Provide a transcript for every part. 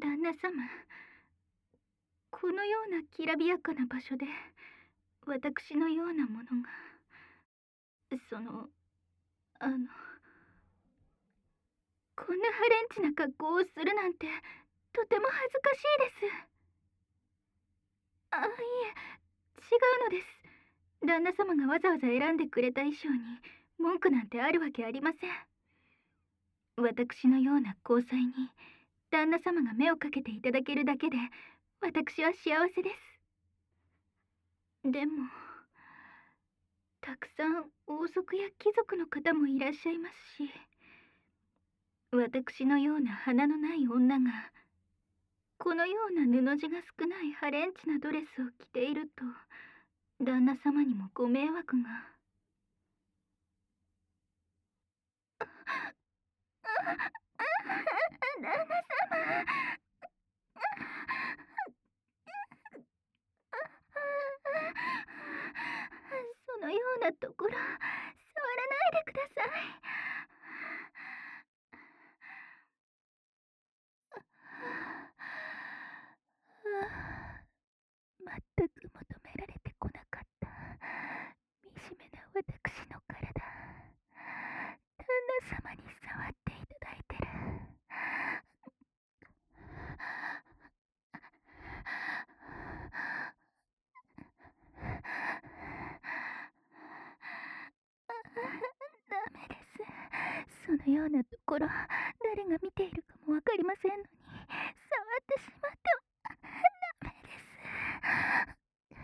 旦那様、このようなきらびやかな場所で私のようなものが、あのこんなハレンチな格好をするなんてとても恥ずかしいです。いえ、違うのです。旦那様がわざわざ選んでくれた衣装に文句なんてあるわけありません。私のような交際に旦那様が目をかけていただけるだけで私は幸せです。でもたくさん王族や貴族の方もいらっしゃいますし、私のような花のない女がこのような布地が少ないハレンチなドレスを着ていると旦那様にもご迷惑が。旦那様、そのようなところ触らないでください。全く求められてこなかった惨めな私の体、旦那様に触っていただいてる。ダメです。そのようなところ誰が見ているかもわかりませんのに触ってしまってはダメです。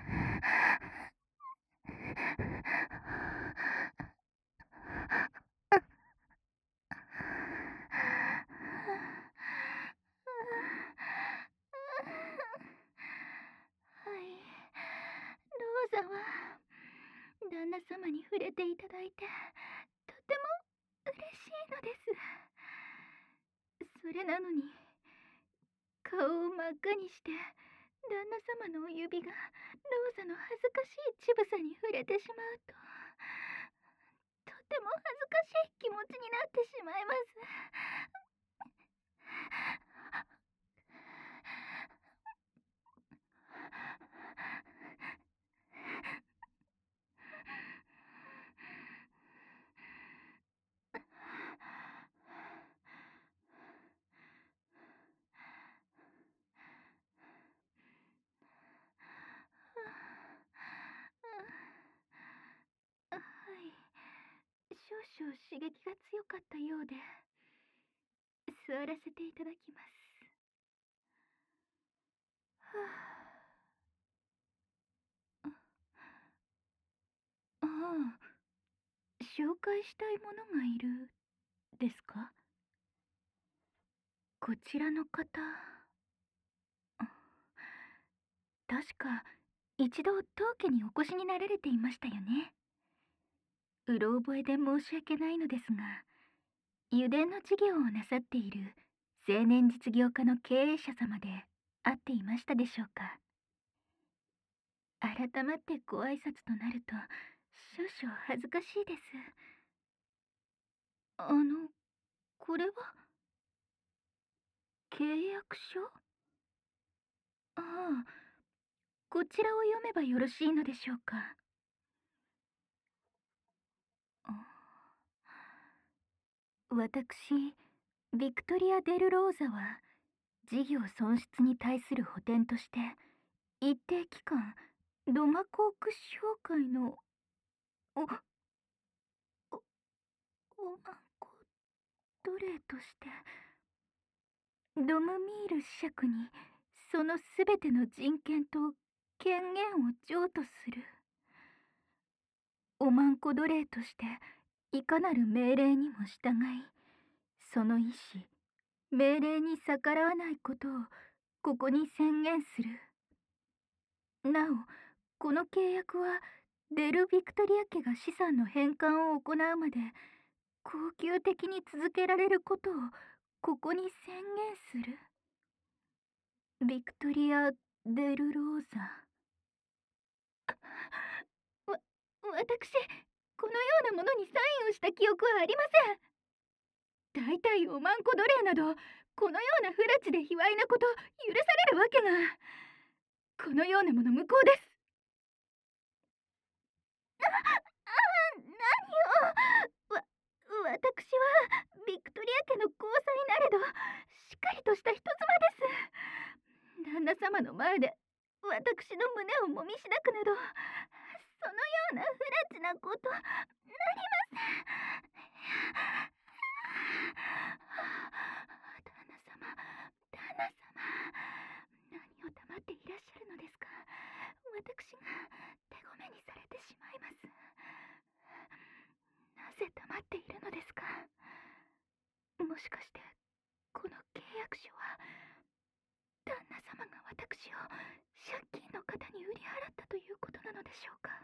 はい、ローザは旦那様に触れていただいてとても嬉しいのです。それなのに顔を真っ赤にして旦那様のお指がローザの恥ずかしい乳房に触れてしまうととても恥ずかしい気持ちになってしまいます。はい、少々刺激が強かったようで座らせていただきます。はあ、紹介したいものがいるですか？こちらの方、確か一度当家にお越しになられていましたよね。うろ覚えで申し訳ないのですが、油田の事業をなさっている青年実業家の経営者様で会っていましたでしょうか。改まってご挨拶となると少々恥ずかしいです。これは契約書？ああ、こちらを読めばよろしいのでしょうか。私、ビクトリア・デル・ローザは事業損失に対する補填として一定期間ドマコーク商会のおマンコ奴隷としてドムミール子爵にそのすべての人権と権限を譲渡する。おまんこ奴隷としていかなる命令にも従い、その意志命令に逆らわないことをここに宣言する。なおこの契約はデル・ビクトリア家が資産の返還を行うまで恒久的に続けられることをここに宣言する。ビクトリア・デル・ローザ。私、このようなものにサインをした記憶はありません。大いたいおまんこ奴隷などこのような不埒で卑猥なこと許されるわけが。このようなもの無効です。何を。私はビクトリア家の交際なれどしっかりとした人妻です。旦那様の前で私の胸をもみしだくなどそのような不埒なことなりません。旦那様、何を黙っていらっしゃるのですか。私が手ごめにされてしまいます。なぜ黙っているのですか。もしかしてこの契約書は旦那様が私を借金の方に売り払ったということなのでしょうか。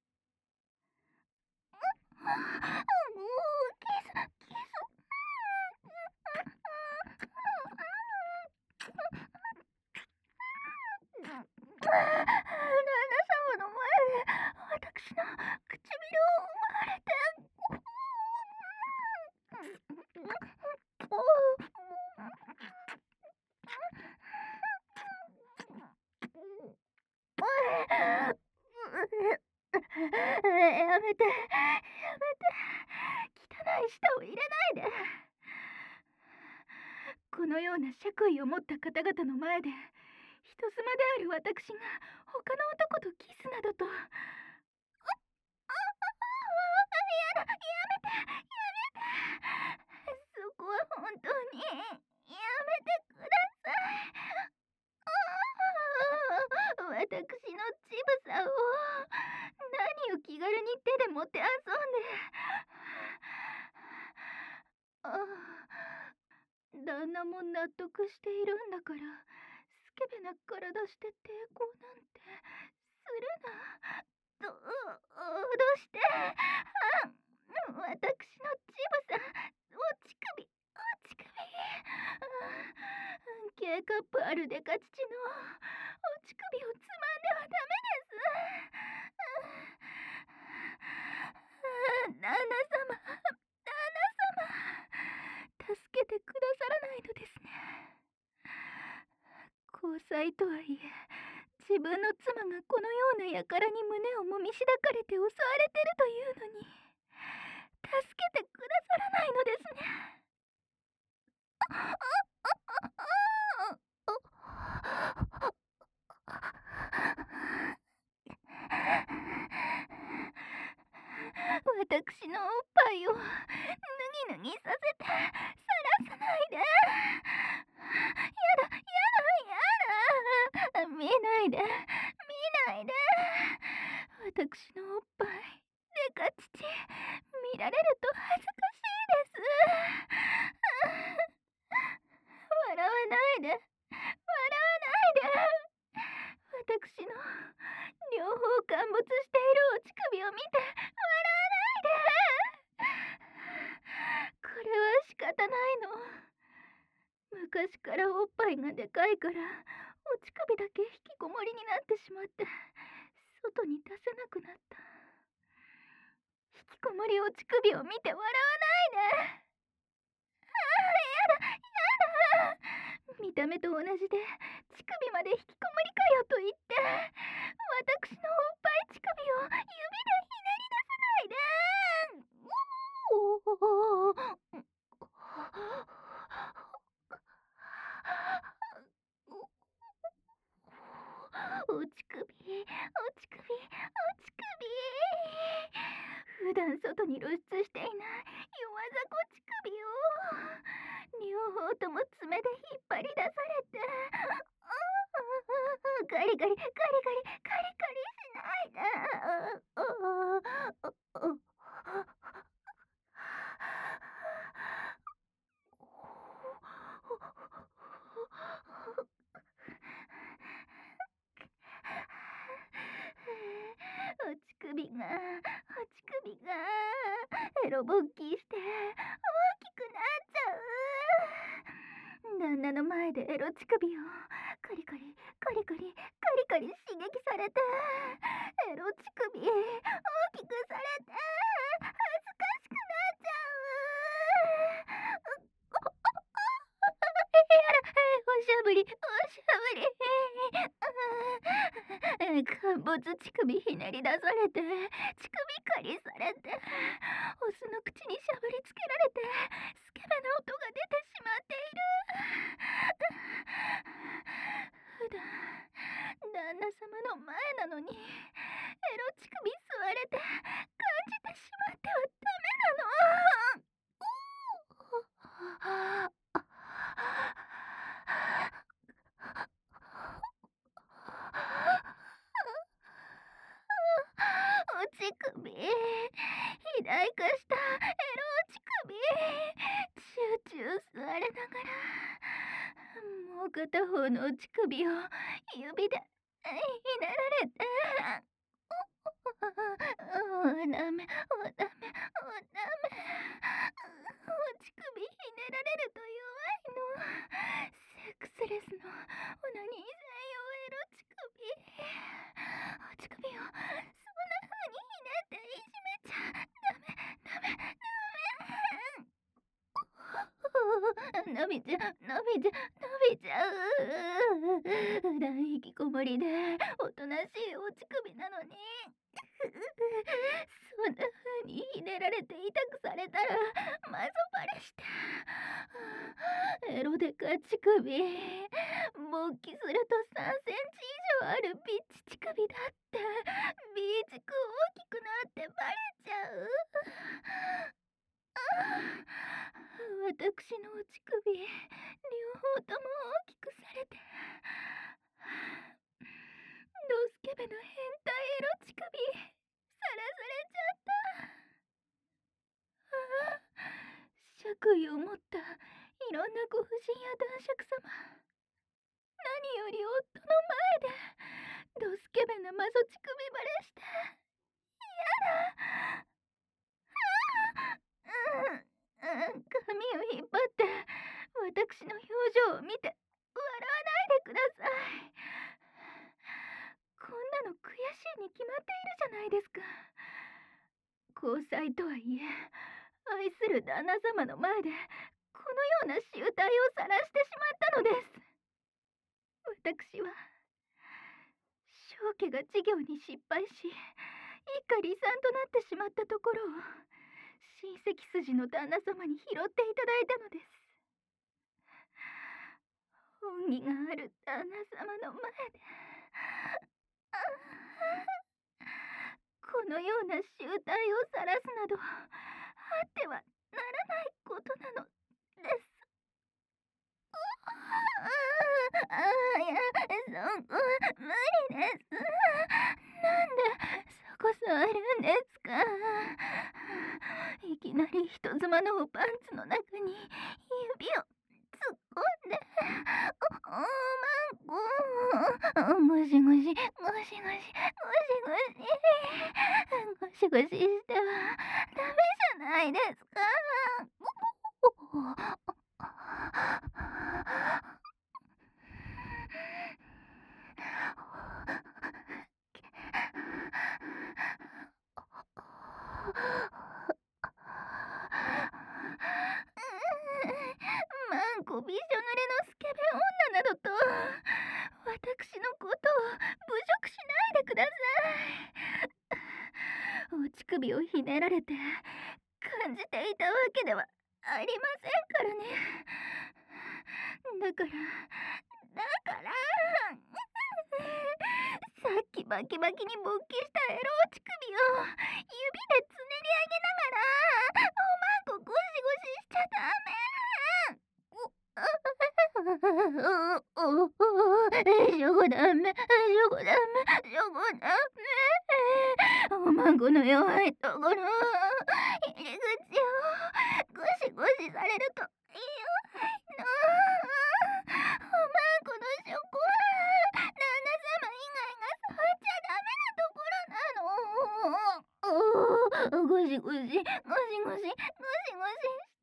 もうキス旦那様の前で私の唇を奪われてやめて汚い舌を入れないで。このような爵位を持った方々の前で人妻である私が他の男とキスなどと。やめてそこは本当にやめてください。私の乳房を何を気軽に手で持って遊んで。旦那も納得しているんだからスケベな体して抵抗なんてするな。どうして私の乳房、お乳首、K カップあるデカ乳のお乳首をつまんではダメです。旦那様、助けてくださらないのですね。交際とはいえ自分の妻がこのような輩に胸をもみしだかれて襲われてるというのに助けてくださらないのですね。私のおっぱいを脱ぎ脱ぎさせてさらさないで。やだ見ないで私のおっぱいデカ乳見られると恥ずかしいです。笑わないで私の両方陥没しているお乳首を見て笑わないで。これは仕方ないの。昔からおっぱいがでかいからお乳首だけ引きこもりになってしまって外に出せなくなった。引きこもりお乳首を見て笑わないで。やだ見た目と同じで乳首まで引きこもりかよと言って私のおっぱい乳首を指でひねり出さないで。お乳首普段外に露出していない弱雑魚乳首を両方とも爪で引っ張り出されてガリガリしないで。お乳首がエロ勃起して大きくなっちゃう。旦那の前でエロ乳首をカリカリ刺激されてエロ乳首大きくされて恥ずかしくなっちゃう。 ぶり、おしゃぶり。陥没乳首ひねり出されて、乳首狩りされて、オスの口にしゃぶりつけられて、スケベな音が出てしまっている。普段旦那様の前なのに、エロ乳首吸われて感じてしまってはダメなの。お乳首、肥大化したエロ乳首、チューチュー吸われながら、もう片方のお乳首を指でひねられて、ダメ、ダメ、ダメ、お乳首ひねられると弱いの。セックスレスのオナニー専用エロ乳首。お乳首をそんな風にひねっていじめちゃダメ、ダメ、ダメ。伸びちゃう、伸びちゃう、伸びちゃう。普段引きこもりでおとなしいお乳首なのに、そんな風にひねられて痛くされたらまぞバレして、エロデカ乳首、勃起すると3センチ以上あるビッチ乳首だって、ビーチク大きくなってバレちゃう。私のお乳首、両方とも大きくされて、ドスケベの変態エロ乳首、さらされちゃった。爵位を持ったいろんなご婦人や男爵様、何より夫の前でドスケベなマゾ乳首バレして嫌だ。髪を引っ張って私の表情を見て笑わないでください。こんなの悔しいに決まっているじゃないですか。交際とはいえ、愛する旦那様の前でこのような醜態を晒してしまったのです。私は正家が事業に失敗し、一家離散となってしまったところを親戚筋の旦那様に拾っていただいたのです。恩義がある旦那様の前でこのような醜態を晒すなどあってはならないことなのです。いや、そこは無理です。なんでそこ座るんですか。いきなり人妻のおパンツの中に指を突っ込んで、おまんこ、ゴシゴシ、ゴシゴシ、ゴシゴシ、ゴシゴシしてはダメじゃないですか。マンコびしょ濡れのスケベ女などと私のことを侮辱しないでください。お乳首をひねられて感じていたわけではありませんからね。だからさっきバキバキに勃起したエロ乳首を指でつねり上げながらおまんこゴシゴシしちゃダメ。しょこダメ、しょこダメ、しょこダメ。おまんこの弱いところ、入り口をゴシゴシされると弱いの。おまんこのしょこは旦那様以外が触っちゃダメなところなの。ゴシゴシ、ゴシゴシ、ゴシゴシした。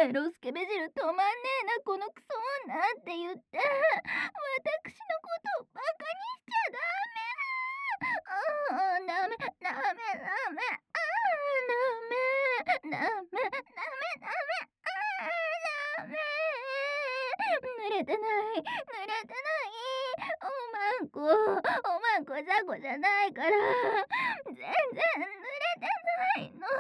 エロスケベ汁止まんねえなこのクソ女って言って私のことをバカにしちゃダメ。ダメ、ダメ、ダメ、ダメ、ダメ、ダメ、ダメ、ダメ。 濡れてない。濡れてない。おまんこ雑魚じゃないから。全然濡れてないの。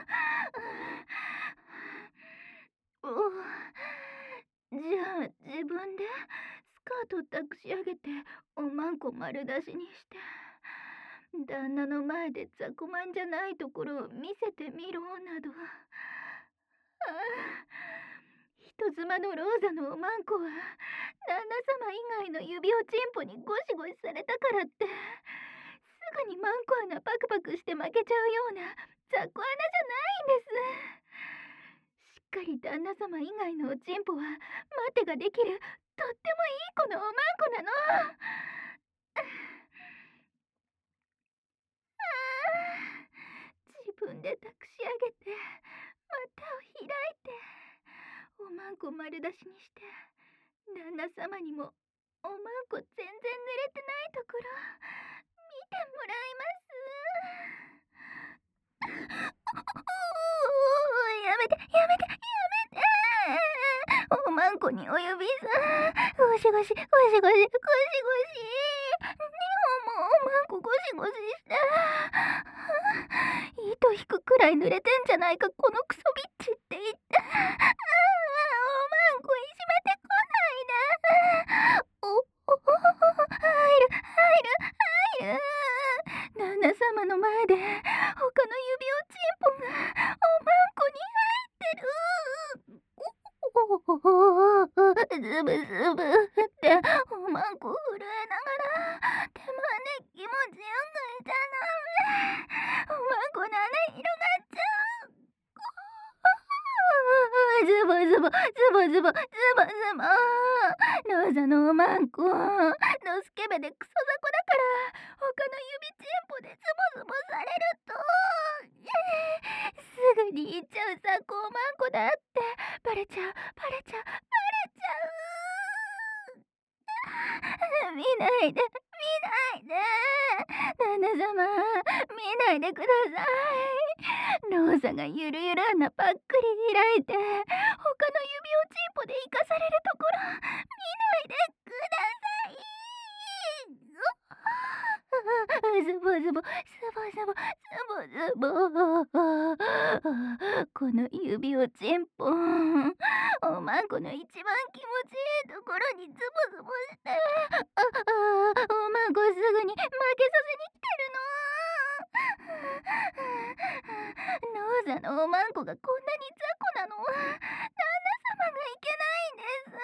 じゃあ自分でスカート抱き上げておまんこ丸出しにして旦那の前で雑魚まんじゃないところを見せてみろなど。人妻のローザのおまんこは旦那様以外の指をチンポにゴシゴシされたからってすぐにマンコ穴パクパクして負けちゃうような雑魚穴じゃないんです。しっかり旦那様以外のおちんぽは待てができるとってもいい子のおまんこなの。自分で抱き上げて股を開いておまんこ丸出しにして旦那様にもおまんこ全然濡れてないところ見てもらいます。やめてやめてやめて。おまんこにお指さゴシゴシゴシゴシゴシゴシ2本もおまんこゴシゴシして糸引くくらい濡れてんじゃないかこのクソビッチって言っておまんこいじめてこないで。入る入る入る。旦那様の前で他の指をチンポがおまんこに入ってる。ズブズブっておまんこ震えながら手まで気持ちよくしちゃダメ。おまんこの穴広がっちゃう。ズボズボズボズボズボズボ。ローザのおまんこのスケベでクソ雑魚だから他の指チンポでズボズボされるとすぐに言っちゃう雑魚おまんこだってバレちゃうバレちゃうバレちゃう。見ないで見ないで旦那様見ないでください。ローザがゆるゆる穴ぱっくり開いて他の指をチンポで生かされるところ見ないでください。ズボズボズボズボズボズボ。この指をチンポおまんこの一番気持ちいいところにズボズボしておまんこすぐに負けさせに来てるの。ローザのおまんこがこんなに雑魚なのは旦那様がいけないんです。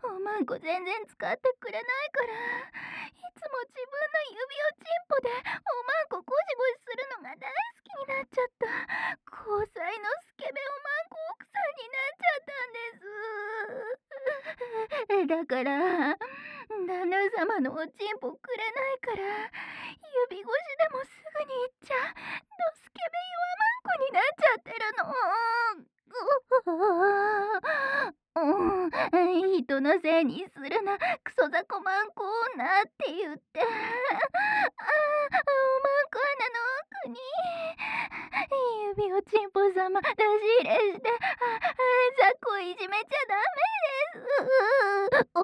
おまんこ全然使ってくれないからいつも自分の指をチンポでおまんこゴシゴシするのが大好きになっちゃった交際のスケベおまんこ奥さんになっちゃったんです。だから旦那様のおちんぽくれないから指越しでもすぐに行っちゃドスケベ弱まんこになっちゃってるの。人のせいにするなクソ雑魚まんこ女って言っておまんこ穴の奥に指をチンポ様出し入れして雑魚いじめちゃダメです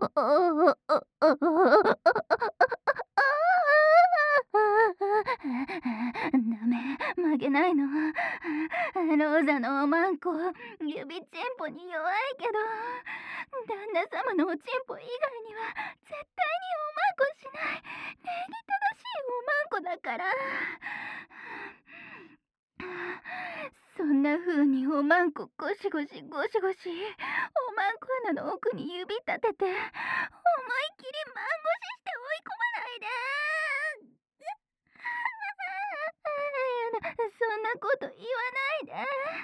ダメ負けないの。ローザのおまんこ指チンポに弱いけど旦那様のおチンポ以外には絶対におまんこしない礼儀正しいおまんこだから。そんな風におまんこゴシゴシゴシゴシおまんこ穴の奥に指立てて思いっきりマンゴシして追い込まないで。やだそんなこと言わないで。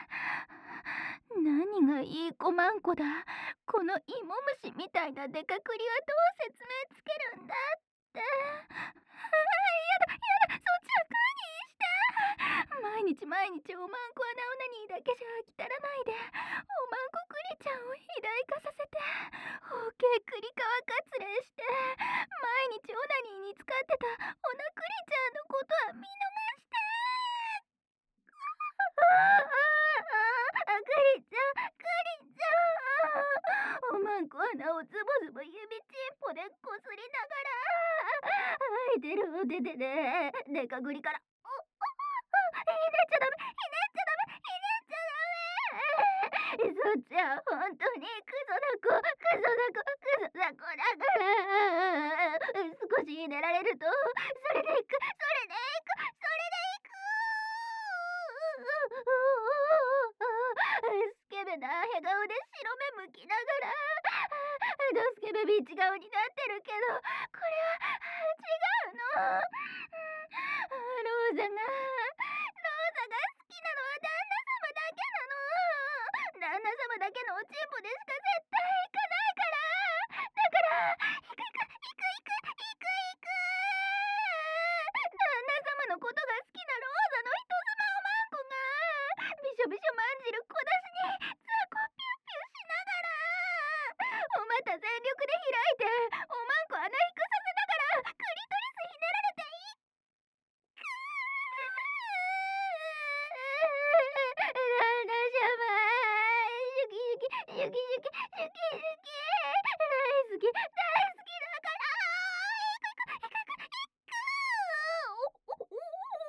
何がいい子マンコだ。この芋虫みたいなデカクリはどう説明つけるんだって。やだやだそっちはカニして毎日おまんこ穴オナニーだけじゃ飽き足らないでおまんこクリちゃんを肥大化させて包茎クリ皮かつれして毎日オナニーに使ってたオナクリちゃんのことは見逃してクリちゃんクリちゃんるを出てね、でかぐりから、ひねっちゃダメ、ひねっちゃダメ、ひねっちゃダメ。そっちは本当にクソな子、クソな子、クソな子だから。少しひねられると、それでいく、それでいく、それでいく。スケベなへ顔で白目向きながら、スケベビーチ顔になってるけど、これは違うの。ローザが好きなのは旦那様だけなの。旦那様だけのおちんぽでしか絶対行かないから。だから、行く行く行く行く行く行く。旦那様のことが好きなローザの人妻おまんこが、びしょびしょまんじる小出しに雑魚ピュッピュしながら、お股全力で開いて、おまんこ穴引くさせながら、クリトリスひねられて旦那様、シュキシュキ、シュキシュキ、シュキシュキ、大好き、大好きだから、行く行く行く行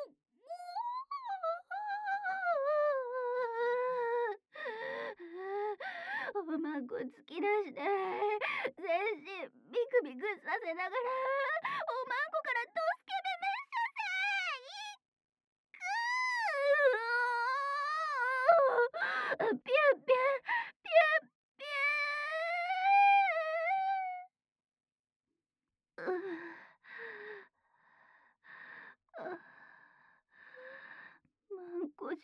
く。おまんこ突き出して、全身ビクビクさせながら、おまんこからドスケベメッシャせい。ピュッピュッピュッピュッ。マンコ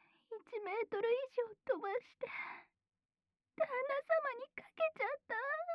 汁、1メートル以上飛ばして旦那様にかけちゃった。